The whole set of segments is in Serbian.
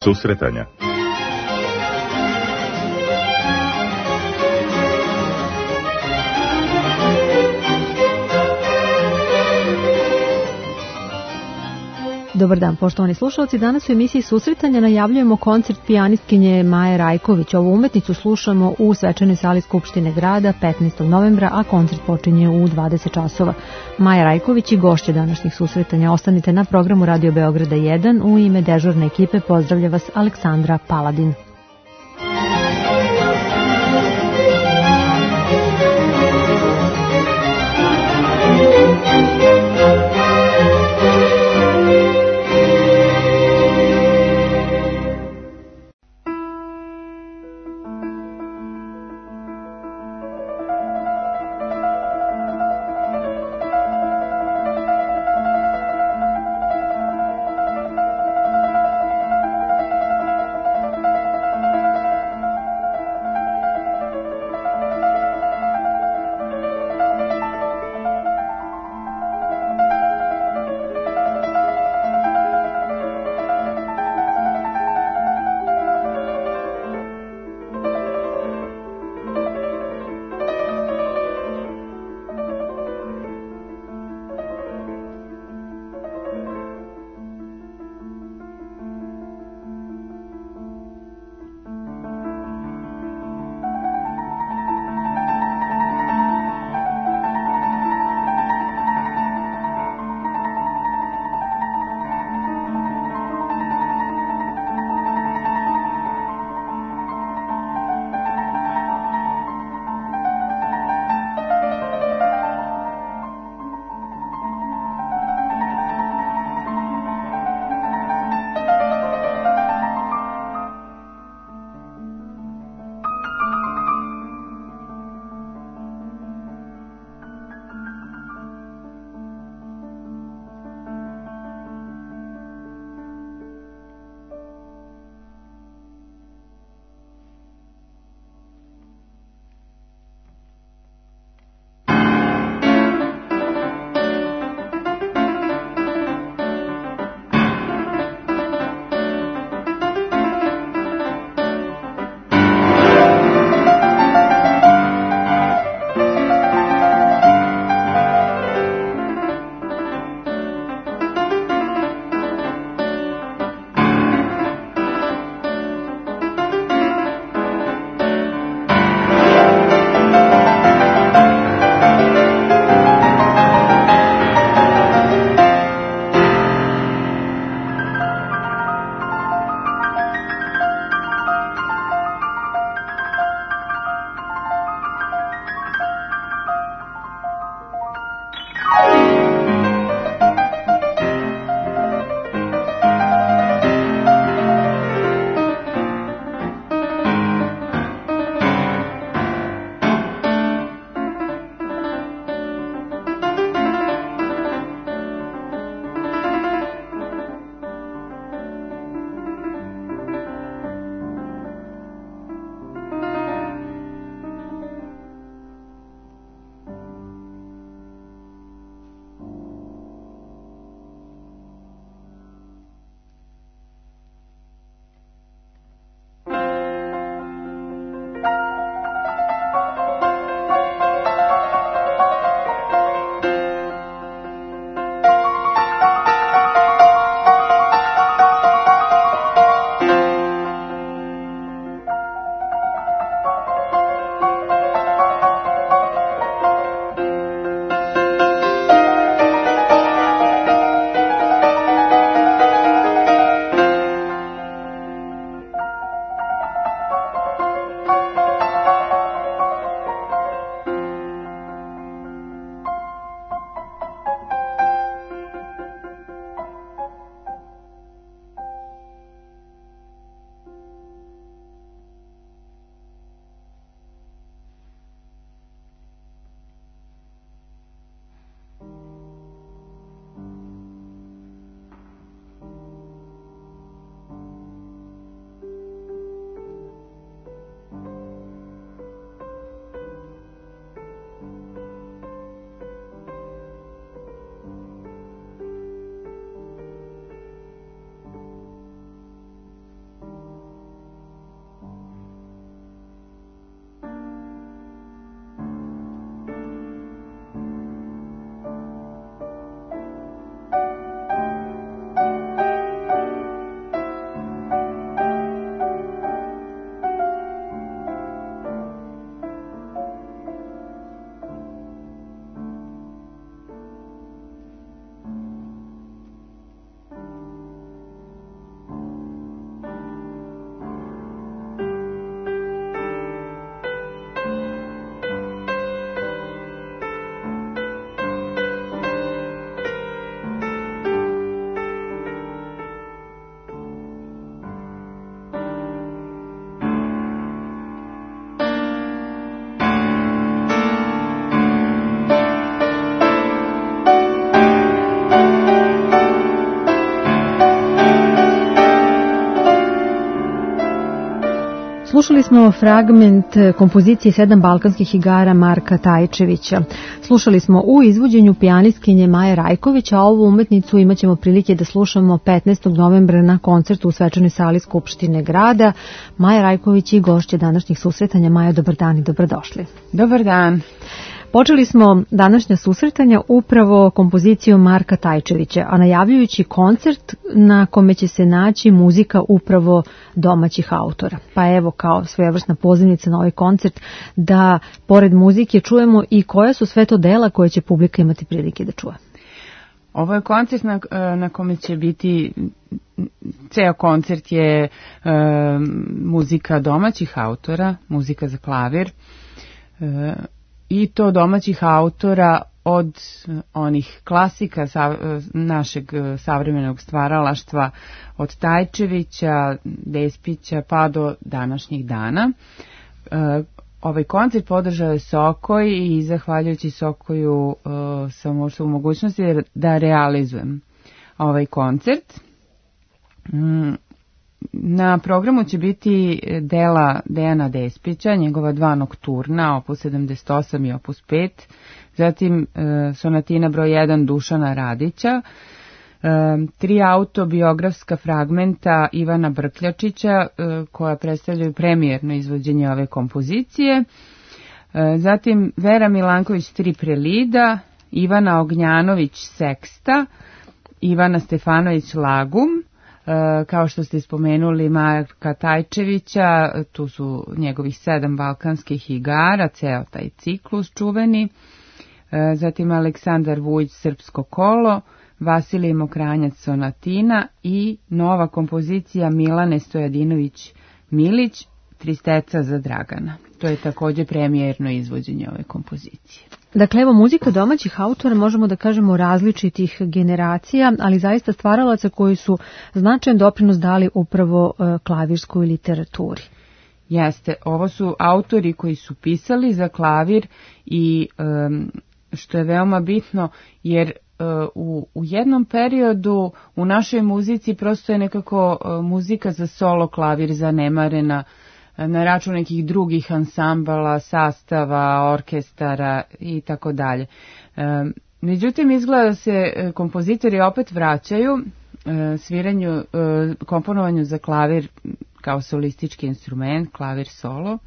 susretanja. Dobar dan, poštovani slušalci. Danas u emisiji Susretanja najavljujemo koncert pijanistkinje Maje Rajković. Ovu umetnicu slušamo u svečanoj sali Skupštine grada 15. novembra, a koncert počinje u 20 časova. Maja Rajković i gošće današnjih susretanja. Ostanite na programu Radio Beograda 1. U ime dežurne ekipe pozdravlja vas Aleksandra Paladin. Slušali smo fragment kompozicije 7 balkanskih igara Marka Tajčevića. Slušali smo u izvođenju pijanistkinje Maje Rajković, a ovu umetnicu imat ćemo prilike da slušamo 15. novembra na koncertu u svečanoj sali Skupštine grada. Maja Rajković i gošća današnjih susretanja. Maja, dobar dan i dobrodošli. Dobar dan. Počeli smo današnja susretanja upravo kompozicijom Marka Tajčevića, a najavljujući koncert na kome će se naći muzika upravo domaćih autora. Pa evo, kao svojevrsna pozivnica na ovaj koncert, da pored muzike čujemo i koja su sve to dela koje će publika imati prilike da čuje. Ovo je koncert na kome će biti, ceo koncert je muzika domaćih autora, muzika za klavir, i to domaćih autora od onih klasika našeg savremenog stvaralaštva, od Tajčevića, Despića pa do današnjih dana. Ovaj koncert podržao je Sokoj i zahvaljujući Sokoju sam ušla u mogućnosti da realizujem ovaj koncert. Na programu će biti dela Dejana Despića, njegova 2 nokturna, opus 78 i opus 5, zatim sonatina broj 1 Dušana Radića, 3 autobiografska fragmenta Ivana Brkljačića koja predstavljaju premijerno izvođenje ove kompozicije, zatim Vera Milanković 3 prelida, Ivana Ognjanović seksta, Ivana Stefanović lagum, kao što ste spomenuli Marka Tajčevića, tu su njegovih 7 balkanskih igara, ceo taj ciklus čuveni, zatim Aleksandar Vujić srpsko kolo, Vasilij Mokranjac sonatina i nova kompozicija Milane Stojadinović Milić, Tristeca za Dragana. To je također premijerno izvođenje ove kompozicije. Dakle, evo, muzika domaćih autora, možemo da kažemo različitih generacija, ali zaista stvaralaca koji su značajan doprinos dali upravo klavirskoj literaturi. Jeste, ovo su autori koji su pisali za klavir i što je veoma bitno, jer u jednom periodu u našoj muzici prosto je nekako muzika za solo klavir zanemarena na račun nekih drugih ansambala, sastava, orkestara i tako dalje. Međutim, izgleda se kompozitori opet vraćaju sviranju, komponovanju za klavir kao solistički instrument, klavir solo.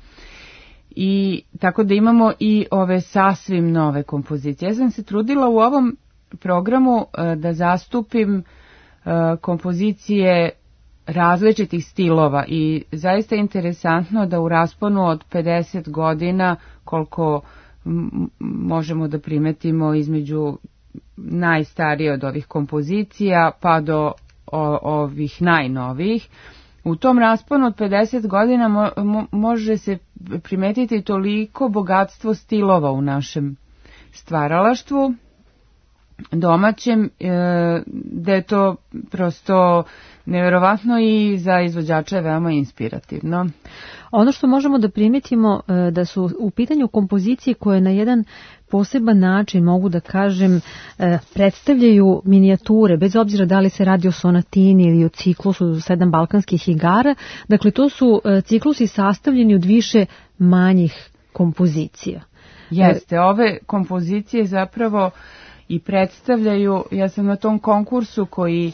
I tako da imamo i ove sasvim nove kompozicije. Ja sam se trudila u ovom programu da zastupim kompozicije različitih stilova i zaista je interesantno da u rasponu od 50 godina, koliko možemo da primetimo između najstarije od ovih kompozicija pa do ovih najnovijih, u tom rasponu od 50 godina može se primetiti toliko bogatstvo stilova u našem stvaralaštvu domaćem, da je to prosto nevjerovatno i za izvođača je veoma inspirativno. Ono što možemo da primetimo da su u pitanju kompozicije koje na jedan poseban način, mogu da kažem, predstavljaju minijature, bez obzira da li se radi o sonatini ili o ciklusu 7 balkanskih igara. Dakle, to su ciklusi sastavljeni od više manjih kompozicija. Jeste, ove kompozicije zapravo i predstavljaju, ja sam na tom konkursu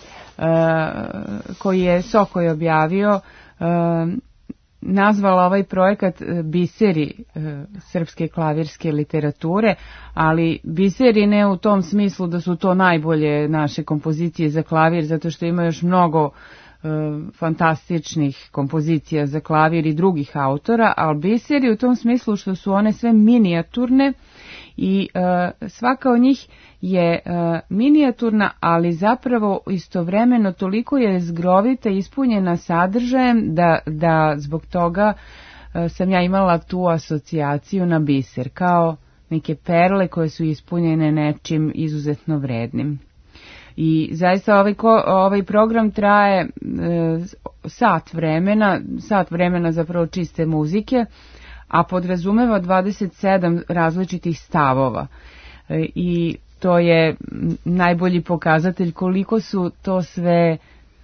koji je Sokoj objavio, nazvala ovaj projekat Biseri srpske klavirske literature, ali biseri ne u tom smislu da su to najbolje naše kompozicije za klavir, zato što ima još mnogo fantastičnih kompozicija za klavir i drugih autora, ali biseri u tom smislu što su one sve minijaturne i svaka od njih je minijaturna, ali zapravo istovremeno toliko je zgrovita i ispunjena sadržajem da zbog toga sam ja imala tu asocijaciju na biser, kao neke perle koje su ispunjene nečim izuzetno vrednim. I zaista ovaj program traje sat vremena zapravo čiste muzike, a podrazumeva 27 različitih stavova. I to je najbolji pokazatelj koliko su to sve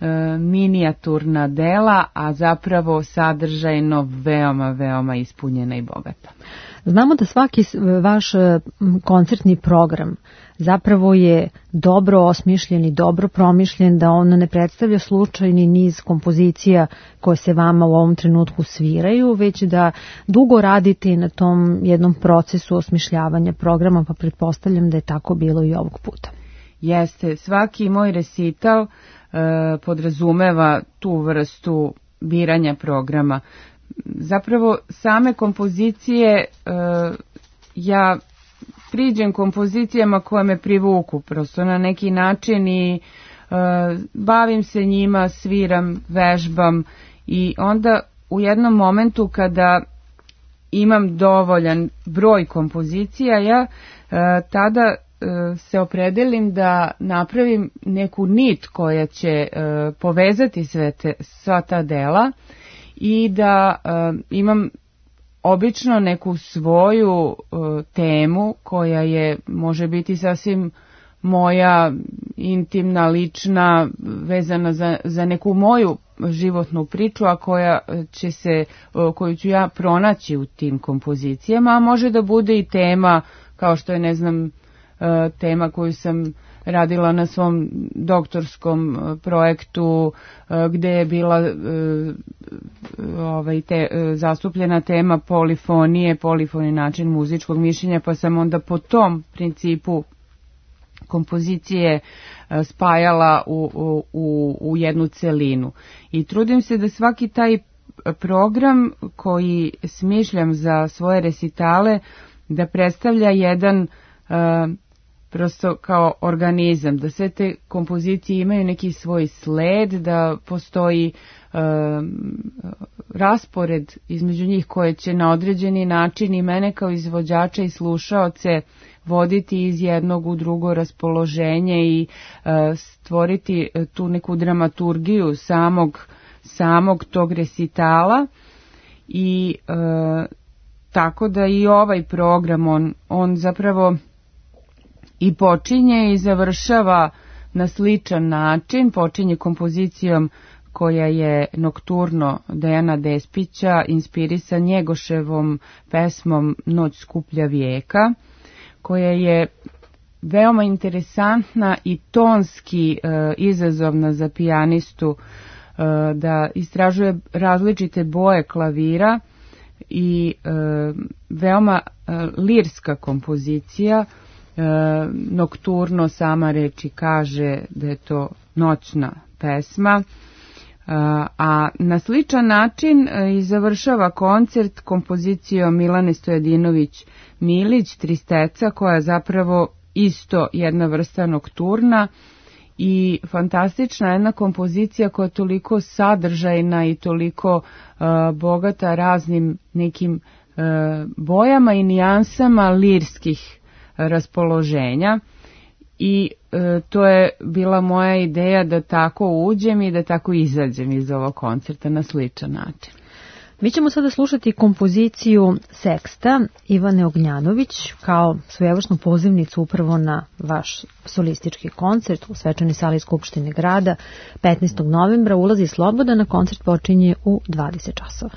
minijaturna dela, a zapravo sadržajno veoma, veoma ispunjena i bogata. Znamo da svaki vaš koncertni program zapravo je dobro osmišljen i dobro promišljen, da on ne predstavlja slučajni niz kompozicija koje se vama u ovom trenutku sviraju, već da dugo radite na tom jednom procesu osmišljavanja programa, pa pretpostavljam da je tako bilo i ovog puta. Jeste, svaki moj recital podrazumeva tu vrstu biranja programa. Zapravo same kompozicije, ja priđem kompozicijama koje me privuku prosto na neki način i bavim se njima, sviram, vežbam i onda u jednom momentu kada imam dovoljan broj kompozicija, ja tada se opredelim da napravim neku nit koja će povezati sva ta dela i da imam obično neku svoju temu koja je, može biti sasvim moja intimna, lična, vezana za neku moju životnu priču, a koju ću ja pronaći u tim kompozicijama, a može da bude i tema kao što je, ne znam, tema koju sam radila na svom doktorskom projektu gde je bila zastupljena tema polifoni način muzičkog mišljenja, pa sam onda po tom principu kompozicije spajala u jednu celinu. I trudim se da svaki taj program koji smišljam za svoje resitale da predstavlja jedan prosto kao organizam, da sve te kompozicije imaju neki svoj sled, da postoji raspored između njih koje će na određeni način i mene kao izvođača i slušaoce voditi iz jednog u drugo raspoloženje i stvoriti tu neku dramaturgiju samog tog resitala i tako da i ovaj program on zapravo i počinje i završava na sličan način, počinje kompozicijom koja je Nokturno Dejana Despića, inspirisan Njegoševom pesmom Noć skuplja vijeka, koja je veoma interesantna i tonski izazovna za pijanistu, da istražuje različite boje klavira i veoma lirska kompozicija. Nokturno, sama reči kaže da je to noćna pesma, a na sličan način i završava koncert kompozicijom Milane Stojadinović Milić Tristeca, koja je zapravo isto jedna vrsta nokturna i fantastična jedna kompozicija koja je toliko sadržajna i toliko bogata raznim nekim bojama i nijansama lirskih raspoloženja i to je bila moja ideja da tako uđem i da tako izađem iz ovog koncerta na sličan način. Mi ćemo sada slušati kompoziciju Seksta Ivane Ognjanović kao svojevrsnu pozivnicu upravo na vaš solistički koncert u Svečanoj sali Skupštine grada 15. novembra. Ulazi slobodan, a koncert počinje u 20 časova.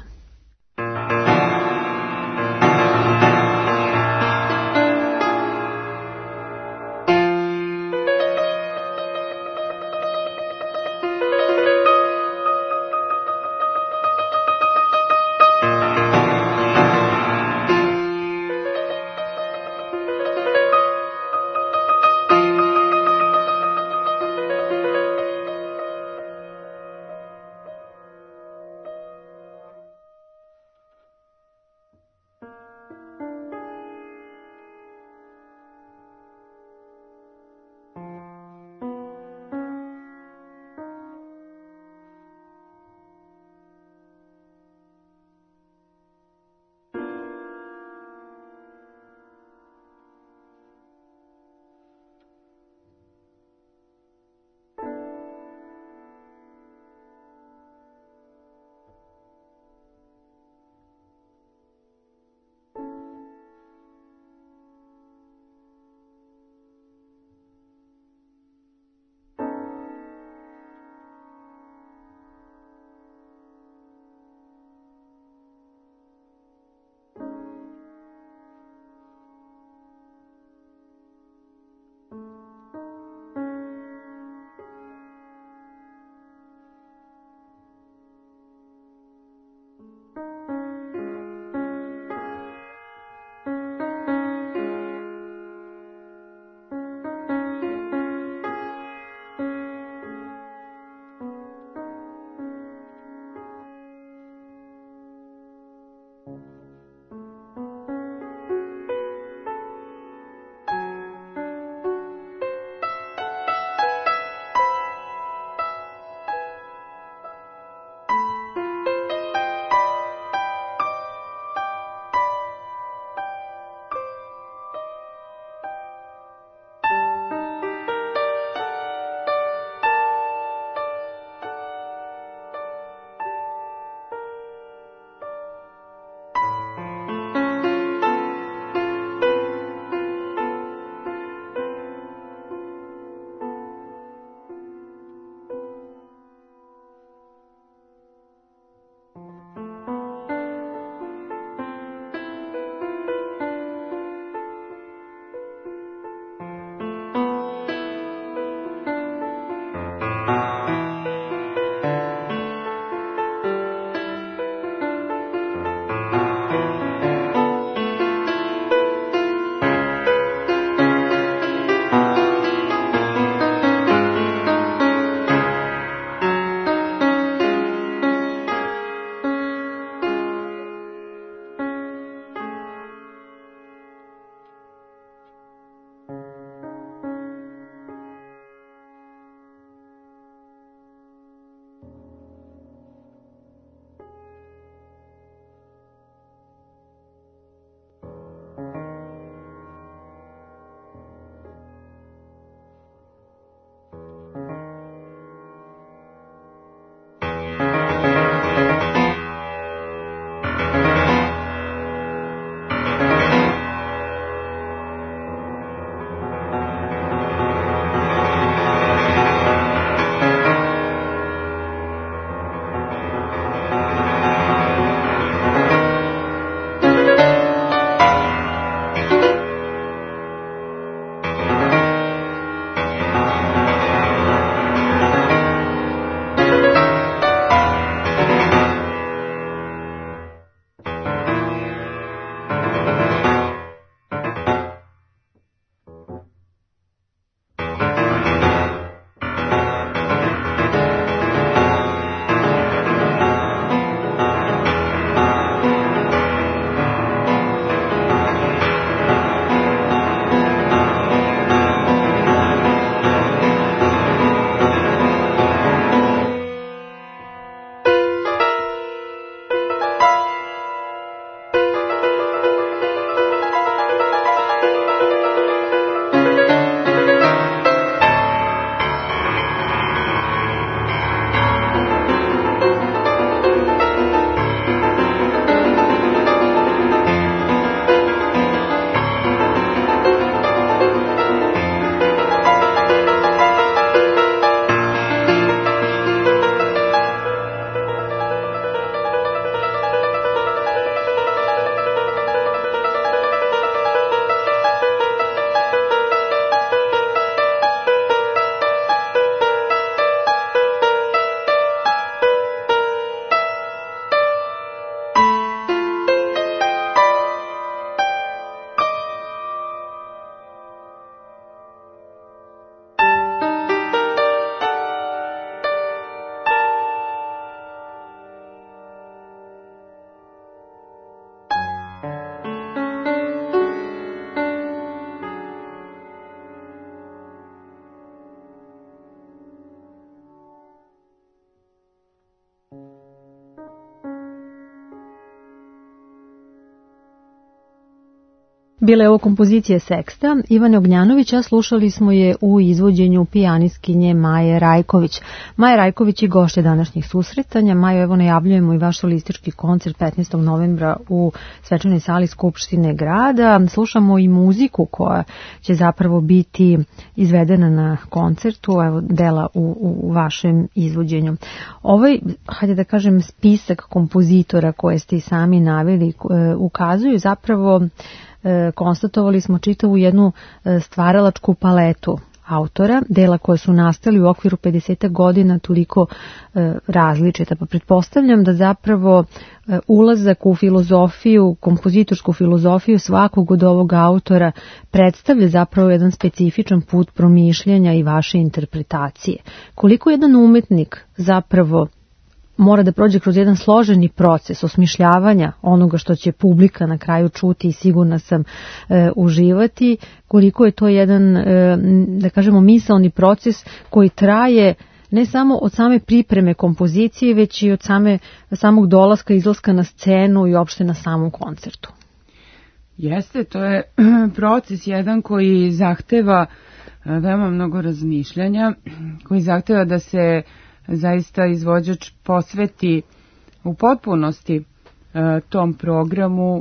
Bila je ovo kompozicija Seksta Ivane Ognjanovića, slušali smo je u izvođenju pijanistkinje Maje Rajković. Maja Rajković je gošća današnjih susretanja. Majo, evo najavljujemo i vaš solistički koncert 15. novembra u svečanoj sali Skupštine grada. Slušamo i muziku koja će zapravo biti izvedena na koncertu, evo dela u vašem izvođenju. Ovaj, hajde da kažem, spisak kompozitora koje ste i sami naveli ukazuju zapravo, konstatovali smo čitavu jednu stvaralačku paletu autora, dela koje su nastali u okviru 50 godina toliko različita, pa pretpostavljam da zapravo ulazak u filozofiju, kompozitorsku filozofiju svakog od ovog autora predstavlja zapravo jedan specifičan put promišljanja i vaše interpretacije. Koliko jedan umetnik zapravo mora da prođe kroz jedan složeni proces osmišljavanja onoga što će publika na kraju čuti i sigurna sam uživati, koliko je to jedan, da kažemo, misaoni proces koji traje ne samo od same pripreme kompozicije, već i od samog dolaska, izlaska na scenu i uopšte na samom koncertu. Jeste, to je proces jedan koji zahteva veoma mnogo razmišljanja, koji zahteva da se zaista izvođač posveti u potpunosti tom programu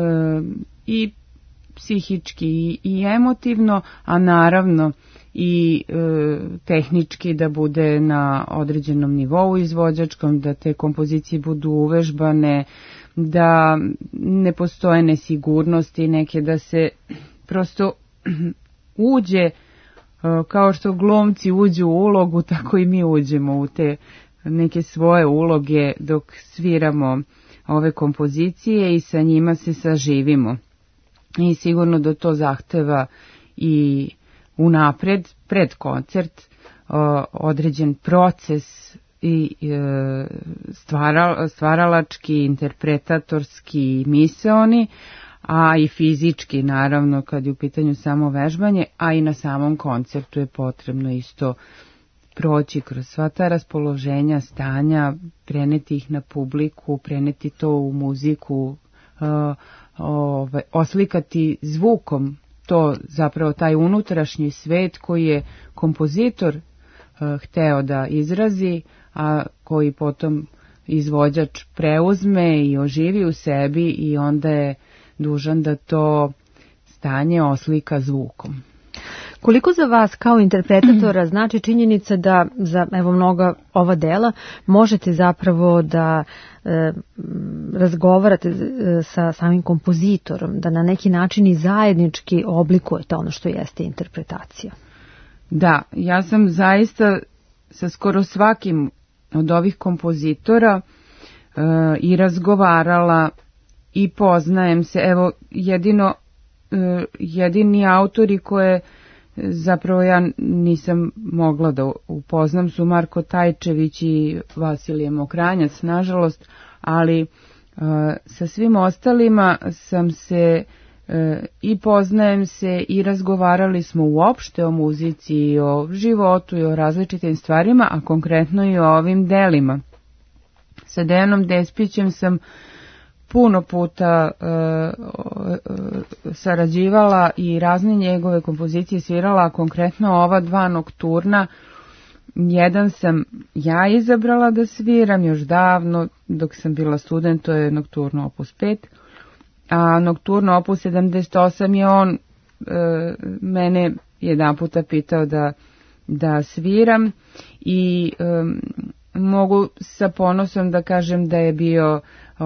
i psihički i emotivno, a naravno i tehnički da bude na određenom nivou izvođačkom, da te kompozicije budu uvežbane, da ne postoje nesigurnosti neke, da se prosto uđe, kao što glumci uđu u ulogu, tako i mi uđemo u te neke svoje uloge dok sviramo ove kompozicije i sa njima se saživimo. I sigurno da to zahteva i unapred, pred koncert, određen proces i stvaralački, interpretatorski, misaoni, a i fizički, naravno, kad je u pitanju samo vežbanje, a i na samom koncertu je potrebno isto proći kroz sva ta raspoloženja, stanja, preneti ih na publiku, preneti to u muziku, oslikati zvukom to, zapravo taj unutrašnji svet koji je kompozitor hteo da izrazi, a koji potom izvođač preuzme i oživi u sebi i onda je dužan da to stanje oslika zvukom. Koliko za vas kao interpretatora znači činjenica da za mnoga ova dela možete zapravo da razgovarate sa samim kompozitorom, da na neki način i zajednički oblikujete ono što jeste interpretacija? Da, ja sam zaista sa skoro svakim od ovih kompozitora i razgovarala i poznajem se. Evo, jedini autori koje zapravo ja nisam mogla da upoznam su Marko Tajčević i Vasilije Mokranjac, nažalost, ali sa svim ostalima sam se i poznajem se i razgovarali smo uopšte o muzici i o životu i o različitim stvarima, a konkretno i o ovim delima. Sa Dejanom Despićem sam puno puta sarađivala i razne njegove kompozicije svirala, a konkretno ova dva nokturna, jedan sam ja izabrala da sviram još davno dok sam bila student, to je Nokturno opus 5, a Nokturno opus 78 je on mene jedan puta pitao da sviram i mogu sa ponosom da kažem da je bio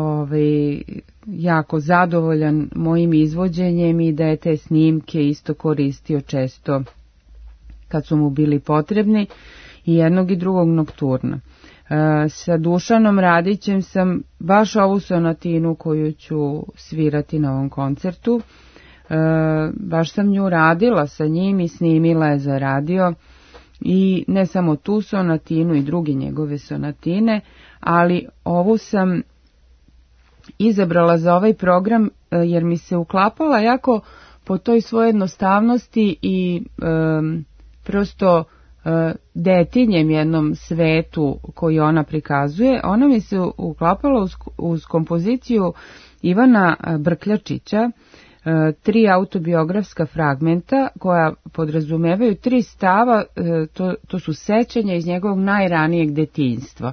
jako zadovoljan mojim izvođenjem i da je te snimke isto koristio često kad su mu bili potrebni, i jednog i drugog nokturna. Sa Dušanom Radićem sam baš ovu sonatinu koju ću svirati na ovom koncertu, baš sam nju radila sa njim i snimila je za radio, i ne samo tu sonatinu i druge njegove sonatine, ali ovu sam izabrala za ovaj program jer mi se uklapala jako po toj svojoj jednostavnosti i prosto detinjem jednom svetu koji ona prikazuje. Ona mi se uklapala uz kompoziciju Ivana Brkljačića, 3 autobiografska fragmenta koja podrazumevaju 3 stava, to su sećanja iz njegovog najranijeg detinjstva.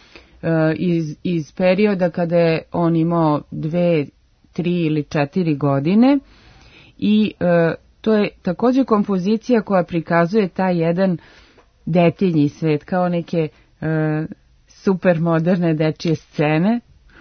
Iz perioda kada je on imao 2, 3 ili 4 godine i to je također kompozicija koja prikazuje taj jedan detinji svet kao neke super moderne dečije scene.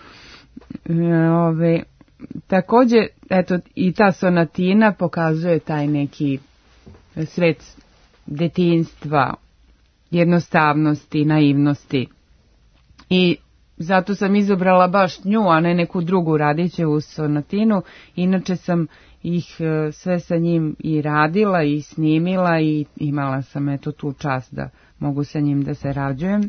Također, eto, i ta sonatina pokazuje taj neki svet detinjstva, jednostavnosti, naivnosti. I zato sam izabrala baš nju, a ne neku drugu Radićevu sonatinu. Inače sam ih sve sa njim i radila i snimila i imala sam eto tu čast da mogu sa njim da sarađujem.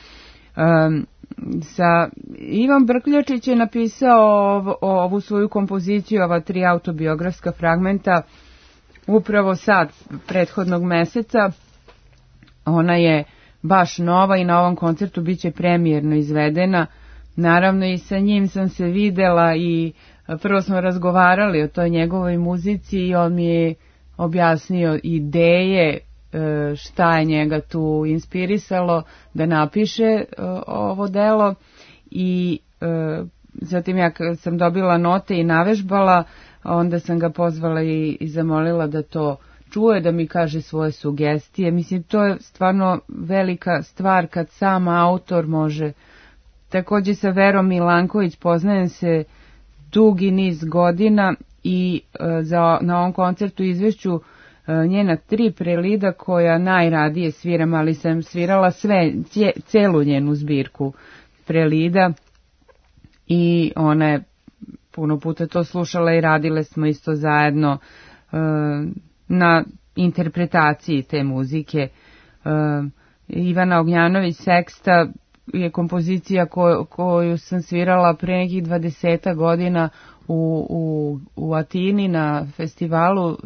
Ivan Brkljačić je napisao ovu svoju kompoziciju, ova 3 autobiografska fragmenta, upravo sad, prethodnog meseca. Ona je baš nova i na ovom koncertu bit će premijerno izvedena. Naravno i sa njim sam se videla i prvo smo razgovarali o toj njegovoj muzici i on mi je objasnio ideje, šta je njega tu inspirisalo da napiše ovo delo i zatim ja kad sam dobila note i navežbala, onda sam ga pozvala i zamolila da to čuje, da mi kaže svoje sugestije. Mislim, to je stvarno velika stvar kad sam autor može. Također sa Verom Milanković poznajem se dugi niz godina i na ovom koncertu izvešću njena 3 prelida koja najradije sviram, ali sam svirala celu njenu zbirku prelida i ona je puno puta to slušala i radile smo isto zajedno na interpretaciji te muzike. Ivana Ognjanović Seksta je kompozicija koju sam svirala pre nekih 20 godina u Atini na festivalu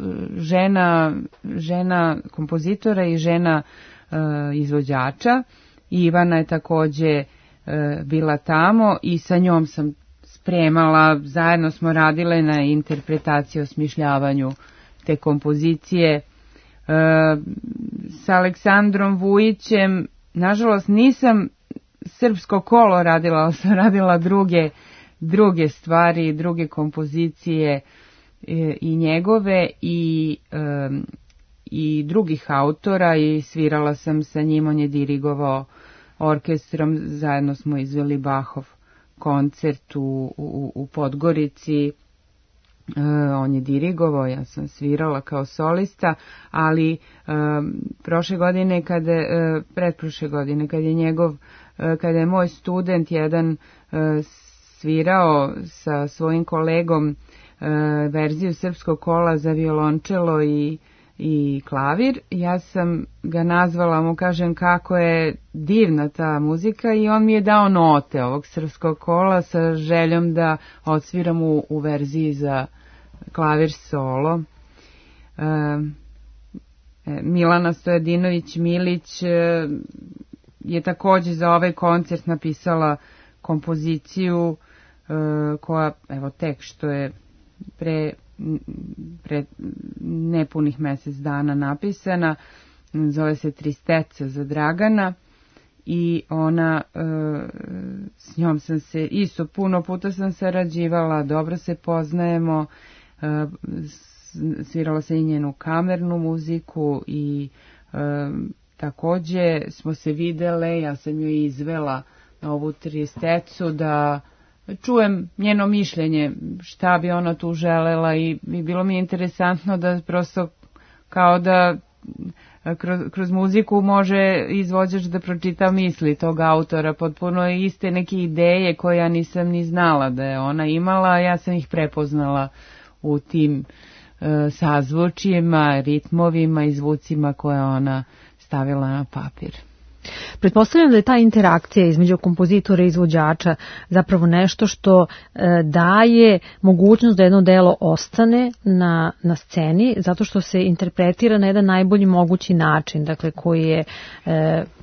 žena kompozitora i žena izvođača. Ivana je također bila tamo i sa njom sam spremala, zajedno smo radile na interpretaciji, osmišljavanju te kompozicije. S Aleksandrom Vujićem, nažalost nisam srpsko kolo radila, ali sam radila druge stvari, druge kompozicije i njegove i drugih autora i svirala sam sa njim, on je dirigovao orkestrom, zajedno smo izveli Bachov koncert u Podgorici, on je dirigovao, ja sam svirala kao solista, ali pretprošle godine kada je moj student jedan svirao sa svojim kolegom verziju srpskog kola za violončelo i klavir, ja sam ga nazvala, mu kažem kako je divna ta muzika i on mi je dao note ovog srpskog kola sa željom da odsviram u verziji za klavir solo. Milana Stojadinović-Milić je također za ovaj koncert napisala kompoziciju koja, evo tek što je pre nepunih mjesec dana napisana, zove se Tristeca za Dragana i ona, s njom sam se isto puno puta sam sarađivala, dobro se poznajemo, svirala sam i njenu kamernu muziku i također smo se videle, ja sam joj izvela na ovu Tristecu da čujem njeno mišljenje, šta bi ona tu želela i bilo mi je interesantno da prosto kao da kroz muziku može izvođač da pročita misli tog autora, potpuno iste neke ideje koje ja nisam ni znala da je ona imala, a ja sam ih prepoznala u tim sazvučjima, ritmovima i zvucima koje ona stavila na papir. Pretpostavljam da je ta interakcija između kompozitora i izvođača zapravo nešto što daje mogućnost da jedno delo ostane na sceni, zato što se interpretira na jedan najbolji mogući način, dakle koji je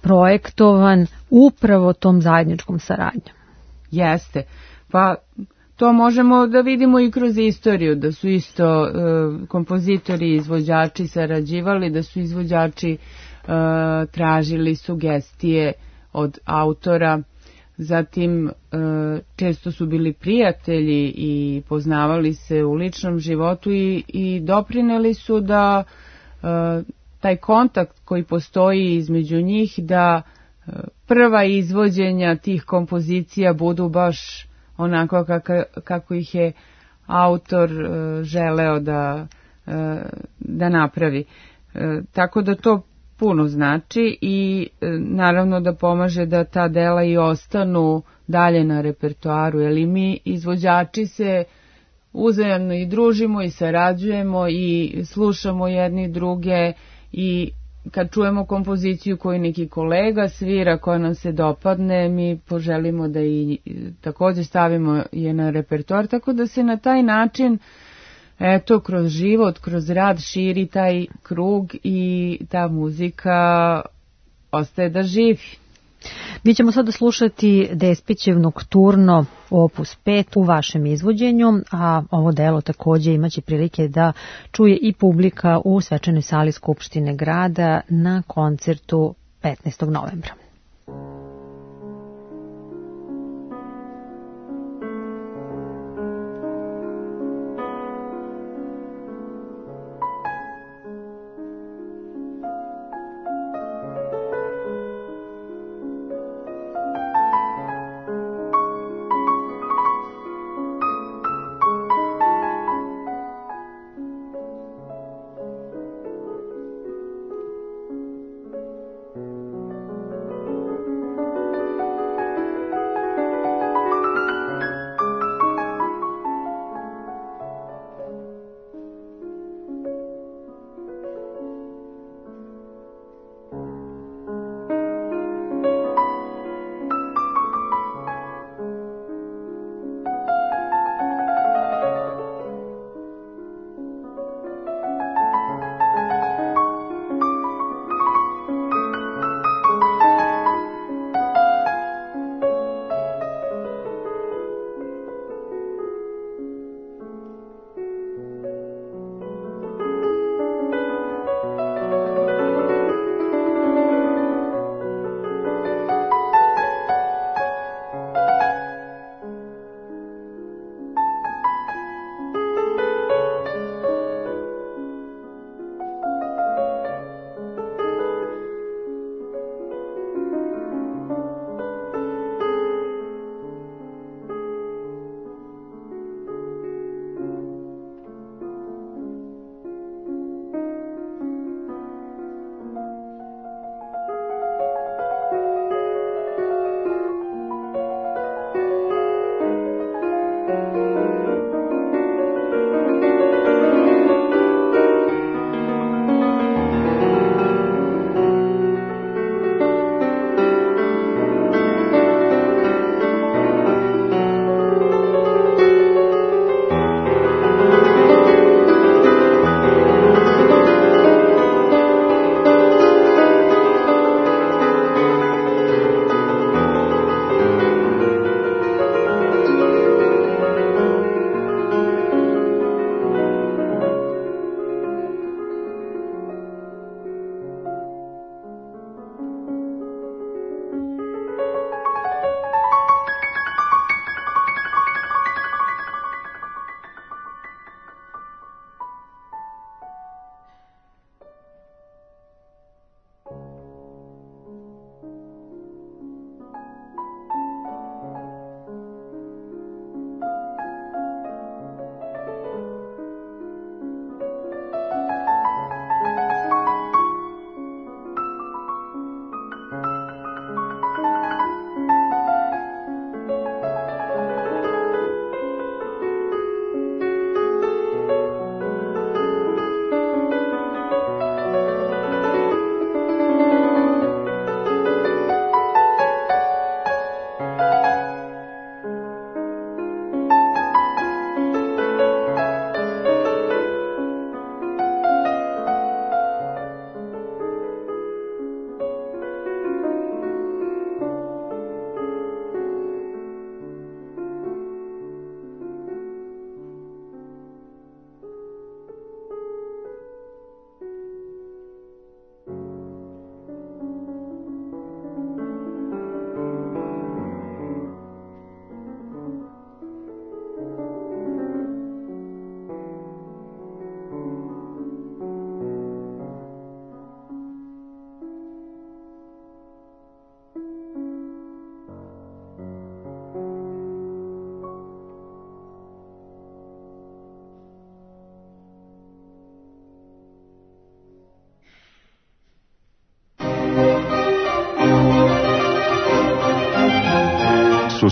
projektovan upravo tom zajedničkom saradnjom. Jeste, pa to možemo da vidimo i kroz istoriju, da su isto kompozitori i izvođači sarađivali, da su izvođači tražili sugestije od autora, zatim često su bili prijatelji i poznavali se u ličnom životu i doprineli su da taj kontakt koji postoji između njih, da prva izvođenja tih kompozicija budu baš onako kako ih je autor želeo da napravi. Tako da to puno znači i naravno da pomaže da ta dela i ostanu dalje na repertoaru, jer i mi izvođači se uzajamno i družimo i sarađujemo i slušamo jedni druge, i kad čujemo kompoziciju koju neki kolega svira koja nam se dopadne, mi poželimo da i također stavimo je na repertoar, tako da se na taj način kroz život, kroz rad širi taj krug i ta muzika ostaje da živi. Mi ćemo sada slušati Despićev Nokturno opus 5 u vašem izvođenju, a ovo delo također imaće prilike da čuje i publika u svečanoj sali Skupštine grada na koncertu 15. novembra.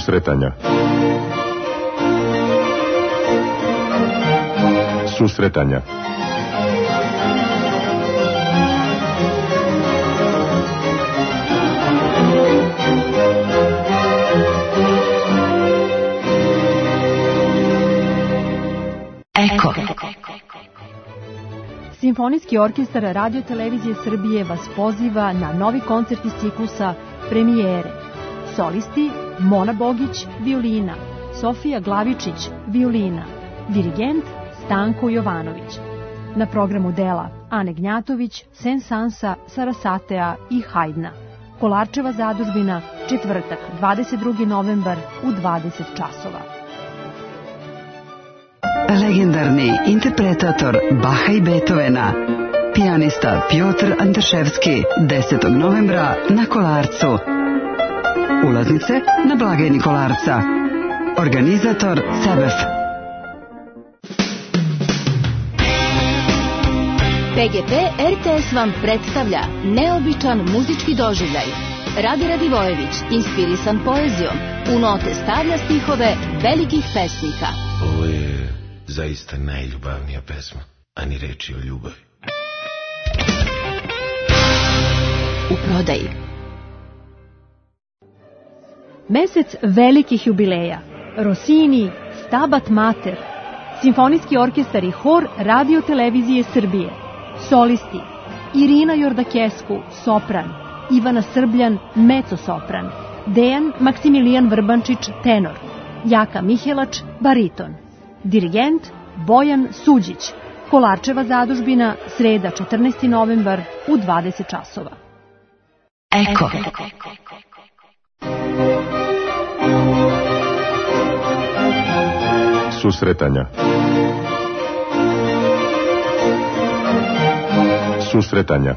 Susretanja. Susretanja. Eko. Simfonijski orkestar Radio Televizije Srbije vas poziva na novi koncert iz ciklusa Premijere. Solisti Mona Bogić, violina, Sofija Glavičić, violina, dirigent Stanko Jovanović. Na programu dela Ane Gnjatović, Sensansa, Sarasatea i Hajdna. Kolarčeva zadužbina, četvrtak, 22. novembar u 20 časova. Legendarni interpretator Baha i Beethovena, pijanista Piotr Andrševski, 10. novembra na Kolarcu. Ulaznice na blagajni Kolarca. Organizator CEBEF. PGP RTS vam predstavlja neobičan muzički doživljaj. Rade Radivojević, inspirisan poezijom, u note stavlja stihove velikih pesnika. Ovo je zaista najljubavnija pesma, a ni reči o ljubavi. U prodaji. Mesec velikih jubileja. Rossini, Stabat Mater, Simfonijski orkestar i hor Radio Televizije Srbije. Solisti Irina Jordakesku, sopran, Ivana Srbljan, mezzo-sopran, Dejan Maksimilijan Vrbančić, tenor, Jaka Mihelač, bariton. Dirigent Bojan Suđić. Kolarčeva zadužbina, sreda 14. novembar u 20 časova. Eko. Susretanja. Susretanja.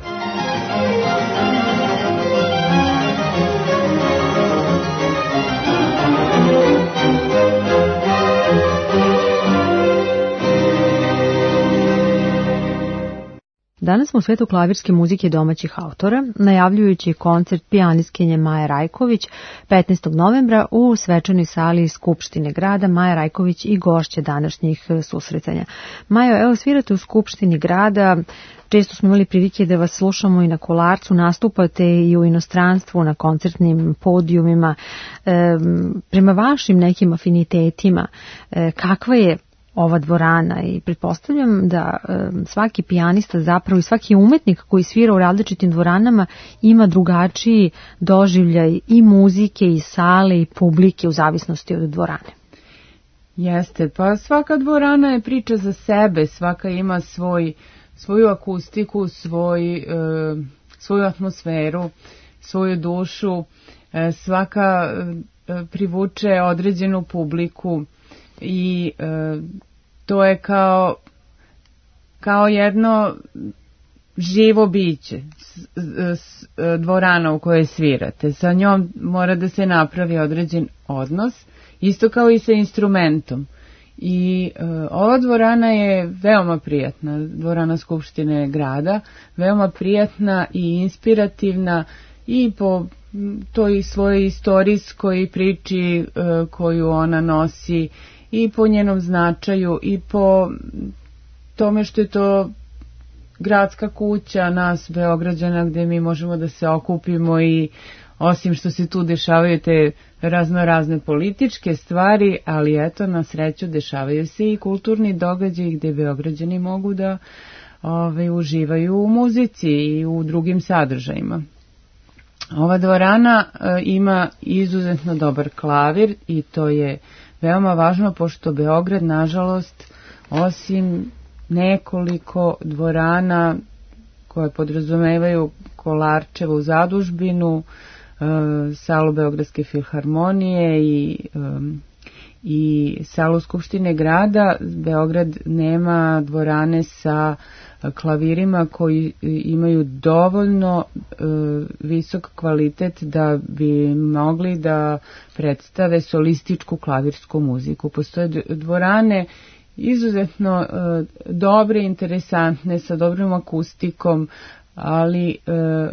Danas smo u svetu klavirske muzike domaćih autora, najavljujući koncert pijanistkinje Maje Rajković 15. novembra u svečanoj sali Skupštine grada. Maja Rajković i gošće današnjih susretanja. Majo, evo svirate u Skupštini grada, često smo imali prilike da vas slušamo i na Kolarcu, nastupate i u inostranstvu na koncertnim podijumima. Prema vašim nekim afinitetima, kakva je ova dvorana? I pretpostavljam da svaki pijanista zapravo i svaki umetnik koji svira u različitim dvoranama ima drugačiji doživljaj i muzike i sale i publike u zavisnosti od dvorane. Jeste, pa svaka dvorana je priča za sebe, svaka ima svoju akustiku, svoju atmosferu, svoju dušu, svaka privuče određenu publiku i to je kao jedno živo biće, dvorana u kojoj svirate. Sa njom mora da se napravi određen odnos, isto kao i sa instrumentom. I ova dvorana je veoma prijatna, dvorana Skupštine grada, veoma prijatna i inspirativna i po toj svojoj istorijskoj priči koju ona nosi, i po njenom značaju, i po tome što je to gradska kuća nas Beograđana, gde mi možemo da se okupimo i osim što se tu dešavaju te razne političke stvari, ali eto, na sreću dešavaju se i kulturni događaji gde Beograđani mogu da uživaju u muzici i u drugim sadržajima. Ova dvorana ima izuzetno dobar klavir i to je veoma važno, pošto Beograd, nažalost, osim nekoliko dvorana koje podrazumevaju Kolarčevu zadužbinu, salu Beogradske filharmonije i salu Skupštine grada, Beograd nema dvorane sa klavirima koji imaju dovoljno visok kvalitet da bi mogli da predstave solističku klavirsku muziku. Postoje dvorane izuzetno dobre, interesantne, sa dobrom akustikom, ali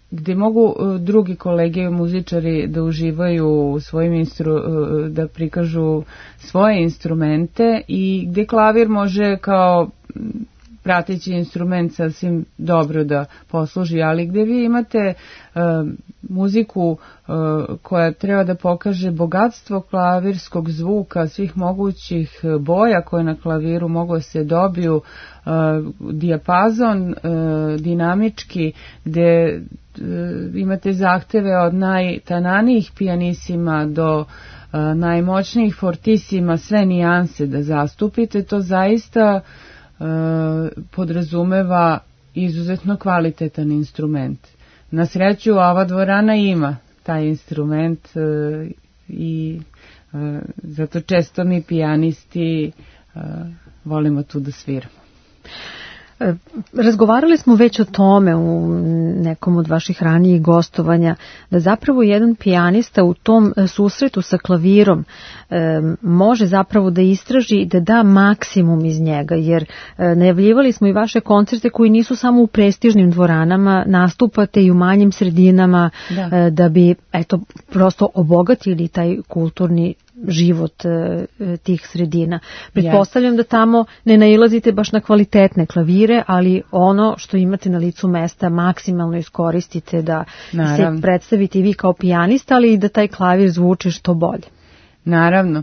gde mogu drugi kolege muzičari da uživaju u svojim da prikažu svoje instrumente i gde klavir može kao prateći instrument sasvim dobro da posluži, ali gde vi imate muziku koja treba da pokaže bogatstvo klavirskog zvuka, svih mogućih boja koje na klaviru mogu da se dobiju, dijapazon dinamički, gde imate zahteve od najtananijih pijanisima do najmoćnijih fortisima, sve nijanse da zastupite, to zaista podrazumeva izuzetno kvalitetan instrument. Na sreću ova dvorana ima taj instrument i zato često mi pijanisti volimo tu da sviramo. Razgovarali smo već o tome u nekom od vaših ranijih gostovanja, da zapravo jedan pijanista u tom susretu sa klavirom može zapravo da istraži i da da maksimum iz njega, jer najavljivali smo i vaše koncerte koji nisu samo u prestižnim dvoranama, nastupate i u manjim sredinama da bi prosto obogatili taj kulturni život tih sredina. Pretpostavljam da tamo ne nailazite baš na kvalitetne klavire, ali ono što imate na licu mesta maksimalno iskoristite da se predstavite i vi kao pijanista, ali i da taj klavir zvuči što bolje. Naravno.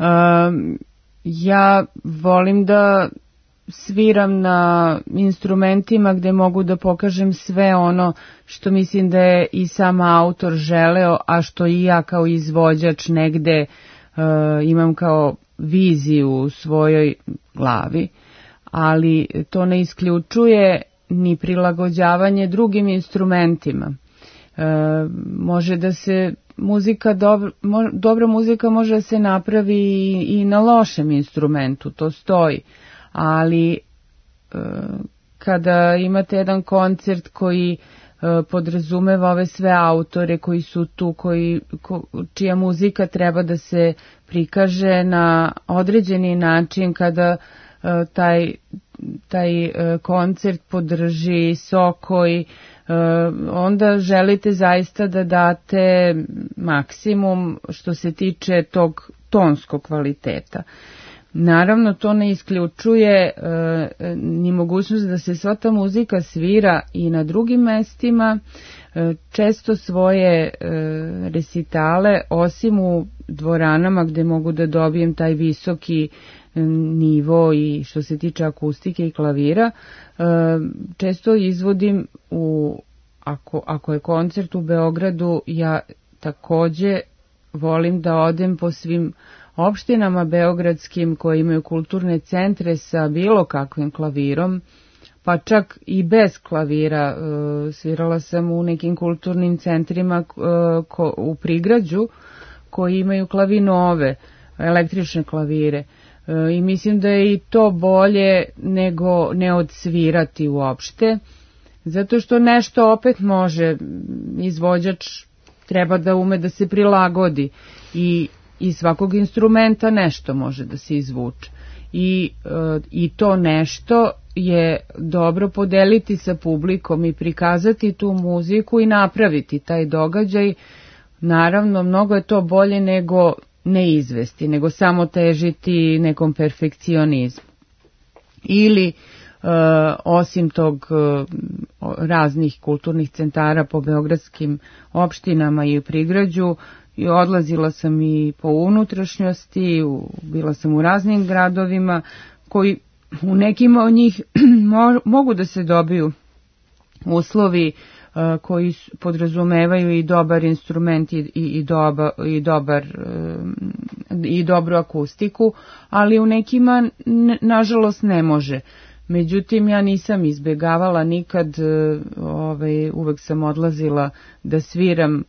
Ja volim da sviram na instrumentima gde mogu da pokažem sve ono što mislim da je i sam autor želeo, a što i ja kao izvođač negde imam kao viziju u svojoj glavi, ali to ne isključuje ni prilagođavanje drugim instrumentima. Može da se dobra muzika može da se napravi i na lošem instrumentu, to stoji, ali kada imate jedan koncert koji podrazumeva ove sve autore koji su tu, čija muzika treba da se prikaže na određeni način, kada taj koncert podrži Sokoj, onda želite zaista da date maksimum što se tiče tog tonskog kvaliteta. Naravno, to ne isključuje ni mogućnost da se sva ta muzika svira i na drugim mestima. Često svoje resitale, osim u dvoranama gde mogu da dobijem taj visoki nivo i što se tiče akustike i klavira, često izvodim ako je koncert u Beogradu, ja takođe volim da odem po svim opštinama beogradskim koje imaju kulturne centre sa bilo kakvim klavirom, pa čak i bez klavira. Svirala sam u nekim kulturnim centrima u Prigrađu koji imaju klavinove, električne klavire. I mislim da je i to bolje nego ne odsvirati uopšte, zato što nešto opet može, izvođač treba da ume da se prilagodi i iz svakog instrumenta nešto može da se izvuče. I to nešto je dobro podeliti sa publikom i prikazati tu muziku i napraviti taj događaj. Naravno, mnogo je to bolje nego ne izvesti, nego samo težiti nekom perfekcionizmu. Ili osim tog raznih kulturnih centara po beogradskim opštinama i u Prigrađu, i odlazila sam i po unutrašnjosti, bila sam u raznim gradovima koji u nekim od njih mogu da se dobiju uslovi koji podrazumevaju i dobar instrument i dobru akustiku, ali u nekima nažalost ne može. Međutim, ja nisam izbjegavala nikad, uvek sam odlazila da sviram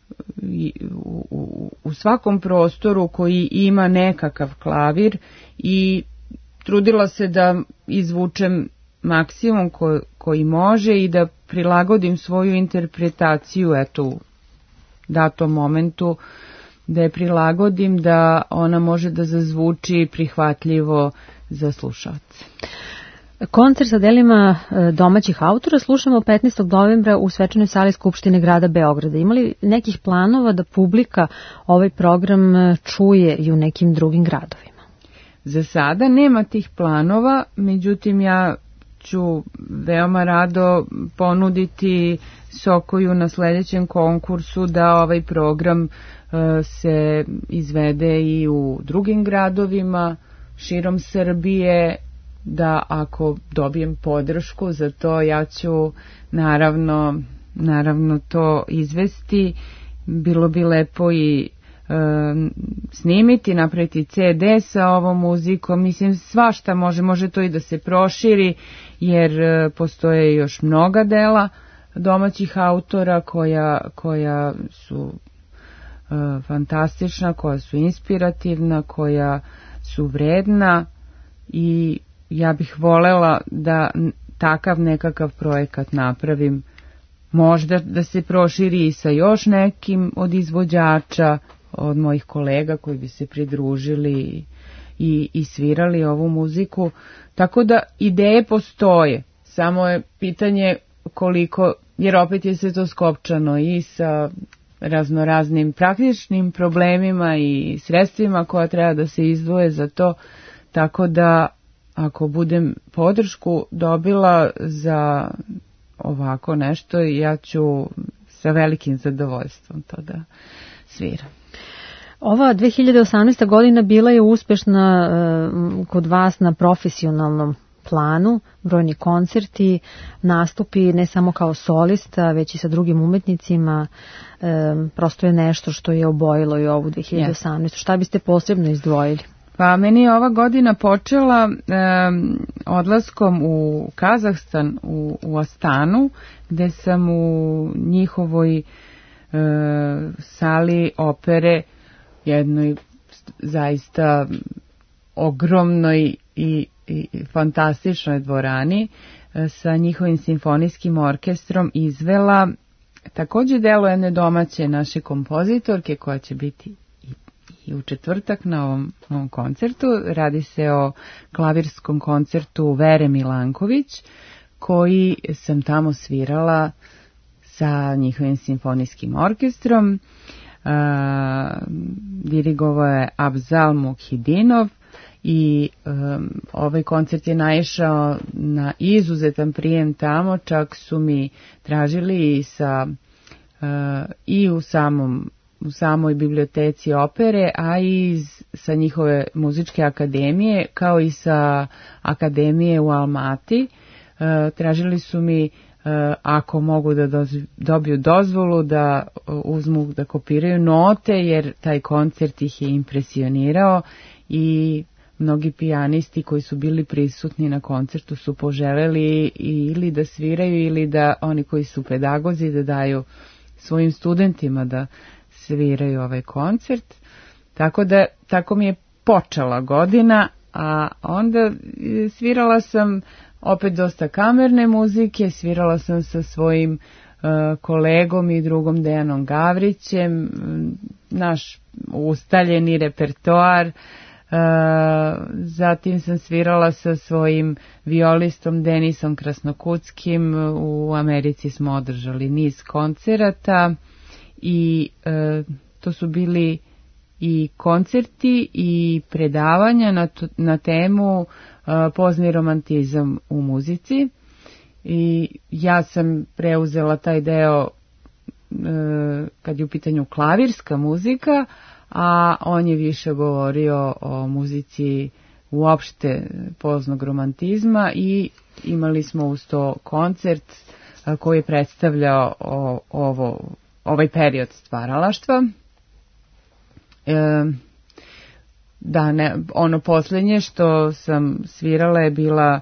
u svakom prostoru koji ima nekakav klavir i trudila se da izvučem maksimum koji može i da prilagodim svoju interpretaciju u datom momentu, da je prilagodim da ona može da zazvuči prihvatljivo za slušaoce. Koncert sa delima domaćih autora slušamo 15. novembra u svečanoj sali Skupštine grada Beograda. Ima li nekih planova da publika ovaj program čuje i u nekim drugim gradovima? Za sada nema tih planova, međutim ja ću veoma rado ponuditi Sokoju na sledećem konkursu da ovaj program se izvede i u drugim gradovima širom Srbije, da ako dobijem podršku za to ja ću naravno to izvesti. Bilo bi lepo i snimiti, napraviti CD sa ovom muzikom, mislim svašta može to i da se proširi, jer postoje još mnoga dela domaćih autora koja su fantastična, koja su inspirativna, koja su vredna, i ja bih volela da takav nekakav projekat napravim, možda da se proširi i sa još nekim od izvođača, od mojih kolega koji bi se pridružili i svirali ovu muziku. Tako da ideje postoje, samo je pitanje koliko, jer opet je sve to skopčano i sa raznoraznim praktičnim problemima i sredstvima koja treba da se izdvoje za to, tako da ako budem podršku dobila za ovako nešto, ja ću sa velikim zadovoljstvom to da sviram. Ova 2018. godina bila je uspešna kod vas na profesionalnom planu, brojni koncerti, nastupi ne samo kao solista, već i sa drugim umetnicima, prosto je nešto što je obojilo i ovu 2018. Yes. Šta biste posebno izdvojili? Pa meni je ova godina počela odlaskom u Kazahstan, u Astanu, gde sam u njihovoj sali opere, jednoj zaista ogromnoj i fantastičnoj dvorani sa njihovim simfonijskim orkestrom izvela takođe delo jedne domaće naše kompozitorke koja će biti i u četvrtak na ovom koncertu. Radi se o klavirskom koncertu Vere Milanković, koji sam tamo svirala sa njihovim simfonijskim orkestrom. Dirigovao je Abzal Mukhidinov i ovaj koncert je naišao na izuzetan prijem tamo, čak su mi tražili i u samoj biblioteci opere, a i sa njihove muzičke akademije, kao i sa akademije u Almati. Tražili su mi ako mogu da dobiju dozvolu da uzmu, da kopiraju note, jer taj koncert ih je impresionirao i mnogi pijanisti koji su bili prisutni na koncertu su poželeli ili da sviraju ili da oni koji su pedagozi da daju svojim studentima da sviraju ovaj koncert. Tako mi je počela godina, a onda svirala sam opet dosta kamerne muzike, svirala sam sa svojim kolegom i drugom Dejanom Gavrićem, naš ustaljeni repertoar. Zatim sam svirala sa svojim violistom Denisom Krasnokutskim, u Americi smo održali niz koncerata i to su bili i koncerti i predavanja na temu pozni romantizam u muzici, i ja sam preuzela taj deo kad je u pitanju klavirska muzika, a on je više govorio o muzici uopšte poznog romantizma, i imali smo uz to koncert koji je predstavljao ovaj period stvaralaštva. Ono posljednje što sam svirala je bila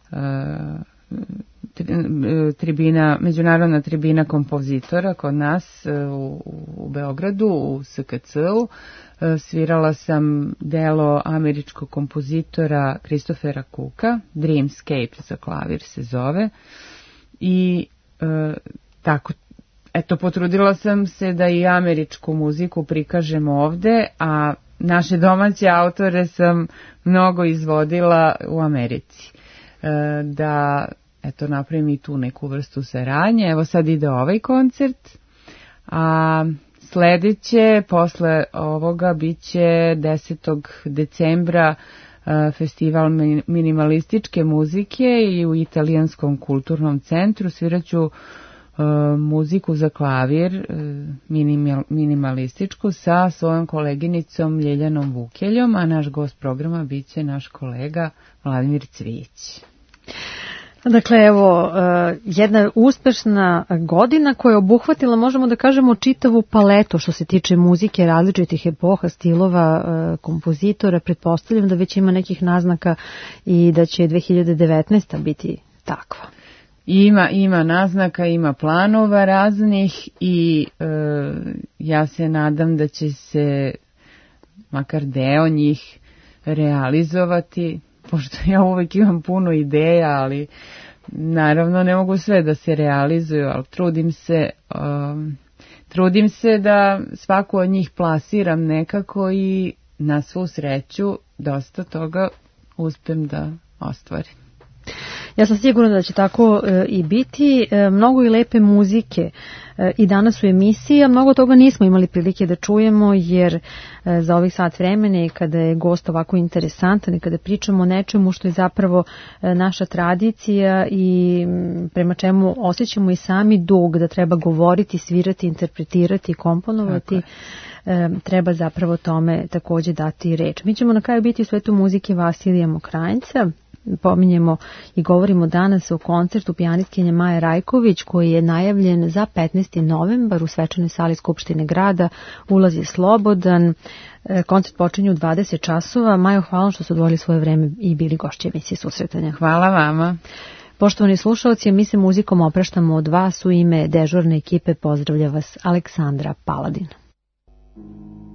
međunarodna tribina kompozitora kod nas u Beogradu, u SKC-u. Svirala sam delo američkog kompozitora Christophera Cooka, Dreamscape za klavir se zove, i tako, eto, potrudila sam se da i američku muziku prikažem ovde, a naše domaće autore sam mnogo izvodila u Americi. da napravim i tu neku vrstu saradnje. Evo sad ide ovaj koncert, a sledeće, posle ovoga, bit će 10. decembra festival minimalističke muzike i u Italijanskom kulturnom centru sviraću muziku za klavir, minimalističku, sa svojom koleginicom Ljiljanom Vukeljom, a naš gost programa bit će naš kolega Vladimir Cvijić. Dakle, evo, jedna uspešna godina koja je obuhvatila, možemo da kažemo, čitavu paletu što se tiče muzike, različitih epoha, stilova, kompozitora. Pretpostavljam da već ima nekih naznaka i da će 2019. biti takva. Ima naznaka, ima planova raznih i ja se nadam da će se makar deo njih realizovati, pošto ja uvek imam puno ideja, ali naravno ne mogu sve da se realizuju, ali trudim se da svaku od njih plasiram nekako i na svu sreću dosta toga uspem da ostvarim. Ja sam sigurna da će tako i biti. Mnogo i lepe muzike i danas u emisiji, a mnogo toga nismo imali prilike da čujemo, jer za ovih sat vremena i kada je gost ovako interesantan i kada pričamo o nečemu što je zapravo naša tradicija i prema čemu osjećamo i sami dug da treba govoriti, svirati, interpretirati, komponovati, treba zapravo tome takođe dati reč. Mi ćemo na kraju biti u svetu muzike Vasilija Mokranjca. Pominjemo i govorimo danas o koncertu pijanistkinje Maje Rajković koji je najavljen za 15. novembar u svečanoj sali Skupštine grada. Ulaz je slobodan. Koncert počinje u 20 časova. Majo, hvala što su odvojili svoje vreme i bili gošći emisije Susretanja. Hvala vama. Poštovani slušalci, mi se muzikom opraštamo od vas. U ime dežurne ekipe pozdravlja vas Aleksandra Paladin.